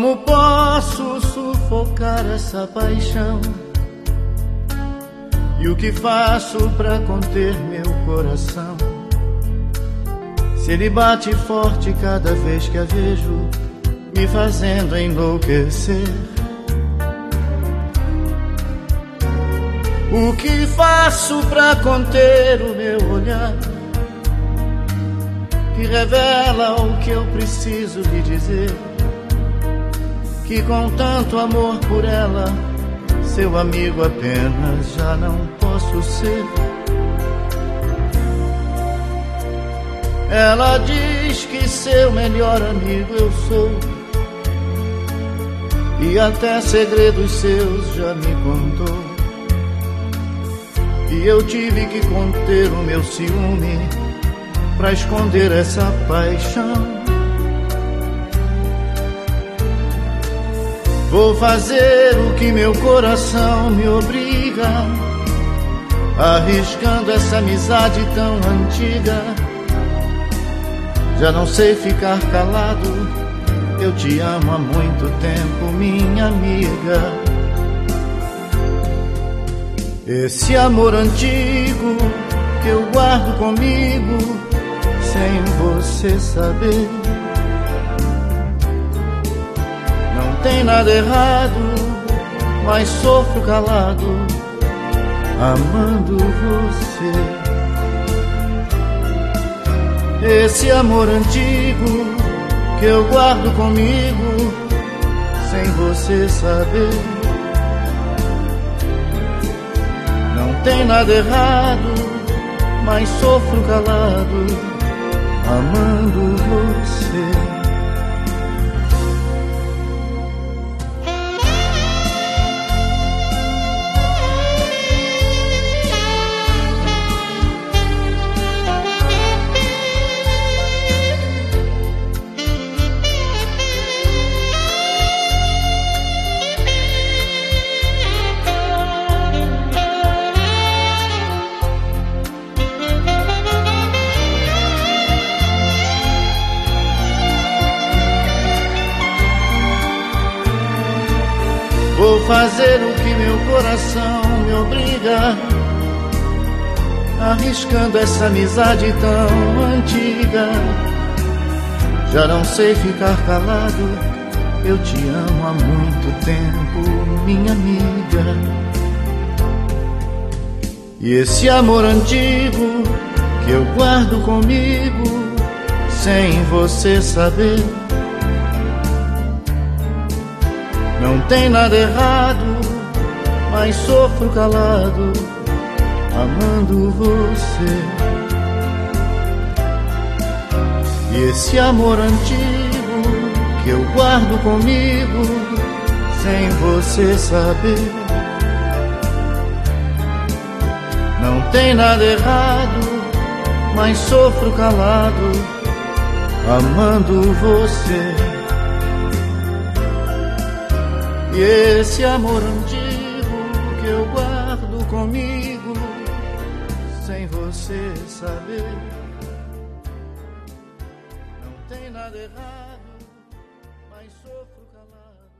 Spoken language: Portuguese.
Como posso sufocar essa paixão? E o que faço pra conter meu coração? Se ele bate forte cada vez que a vejo, me fazendo enlouquecer. O que faço pra conter o meu olhar, que revela o que eu preciso lhe dizer? Que com tanto amor por ela, seu amigo apenas já não posso ser. Ela diz que seu melhor amigo eu sou, e até segredos seus já me contou. E eu tive que conter o meu ciúme pra esconder essa paixão. Vou fazer o que meu coração me obriga, arriscando essa amizade tão antiga. Já não sei ficar calado, eu te amo há muito tempo, minha amiga. Esse amor antigo que eu guardo comigo, sem você saber. Não tem nada errado, mas sofro calado, amando você. Esse amor antigo que eu guardo comigo, sem você saber. Não tem nada errado, mas sofro calado, amando você. Vou fazer o que meu coração me obriga, arriscando essa amizade tão antiga. Já não sei ficar calado, eu te amo há muito tempo, minha amiga. E esse amor antigo que eu guardo comigo, sem você saber. Não tem nada errado, mas sofro calado, amando você. E esse amor antigo que eu guardo comigo, sem você saber. Não tem nada errado, mas sofro calado, amando você. E esse amor antigo que eu guardo comigo, sem você saber. Não tem nada errado, mas sofro calado.